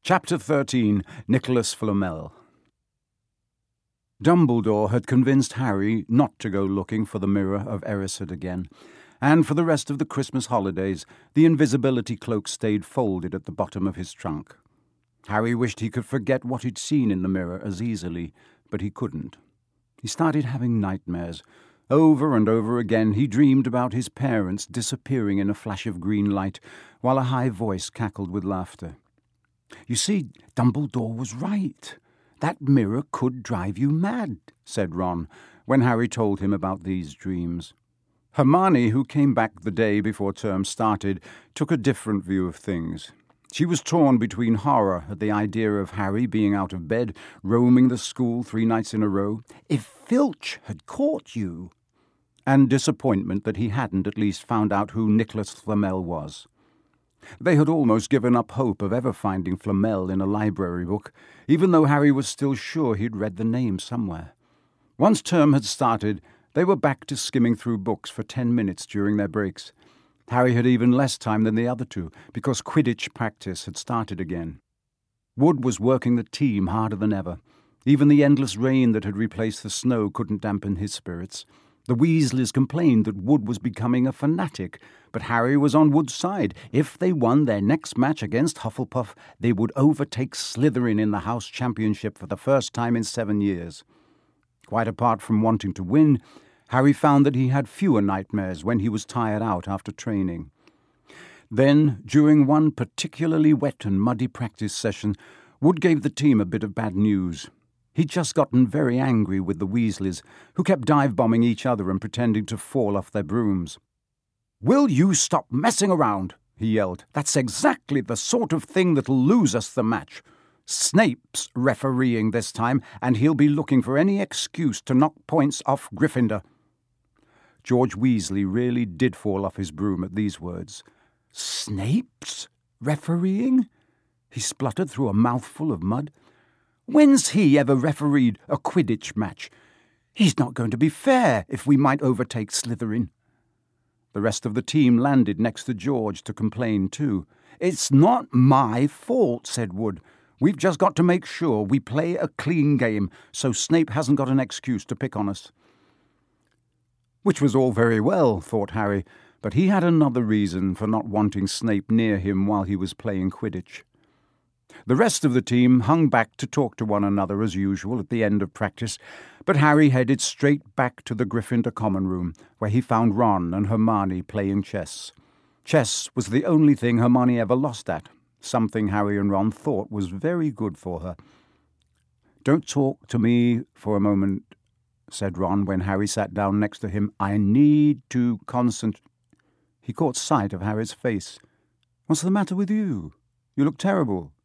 Chapter 13. Nicholas Flamel. Dumbledore had convinced Harry not to go looking for the Mirror of Erised again, and for the rest of the Christmas holidays the invisibility cloak stayed folded at the bottom of his trunk. Harry wished he could forget what he'd seen in the mirror as easily, but he couldn't. He started having nightmares. Over and over again he dreamed about his parents disappearing in a flash of green light, while a high voice cackled with laughter. "You see, Dumbledore was right. That mirror could drive you mad," said Ron, when Harry told him about these dreams. Hermione, who came back the day before term started, took a different view of things. She was torn between horror at the idea of Harry being out of bed, roaming the school 3 nights in a row, "If Filch had caught you," and disappointment that he hadn't at least found out who Nicholas Flamel was. They had almost given up hope of ever finding Flamel in a library book, even though Harry was still sure he'd read the name somewhere. Once term had started, they were back to skimming through books for 10 minutes during their breaks. Harry had even less time than the other two, because Quidditch practice had started again. Wood was working the team harder than ever. Even the endless rain that had replaced the snow couldn't dampen his spirits. The Weasleys complained that Wood was becoming a fanatic, but Harry was on Wood's side. If they won their next match against Hufflepuff, they would overtake Slytherin in the House Championship for the first time in 7 years. Quite apart from wanting to win, Harry found that he had fewer nightmares when he was tired out after training. Then, during one particularly wet and muddy practice session, Wood gave the team a bit of bad news. He'd just gotten very angry with the Weasleys, who kept dive-bombing each other and pretending to fall off their brooms. "Will you stop messing around?" he yelled. "That's exactly the sort of thing that'll lose us the match. Snape's refereeing this time, and he'll be looking for any excuse to knock points off Gryffindor." George Weasley really did fall off his broom at these words. "Snape's refereeing?" he spluttered through a mouthful of mud. "When's he ever refereed a Quidditch match? He's not going to be fair if we might overtake Slytherin." The rest of the team landed next to George to complain too. "It's not my fault," said Wood. "We've just got to make sure we play a clean game so Snape hasn't got an excuse to pick on us." Which was all very well, thought Harry, but he had another reason for not wanting Snape near him while he was playing Quidditch. The rest of the team hung back to talk to one another as usual at the end of practice, but Harry headed straight back to the Gryffindor common room, where he found Ron and Hermione playing chess. Chess was the only thing Hermione ever lost at, something Harry and Ron thought was very good for her. "Don't talk to me for a moment," said Ron when Harry sat down next to him. "I need to concentrate." He caught sight of Harry's face. "What's the matter with you? You look terrible."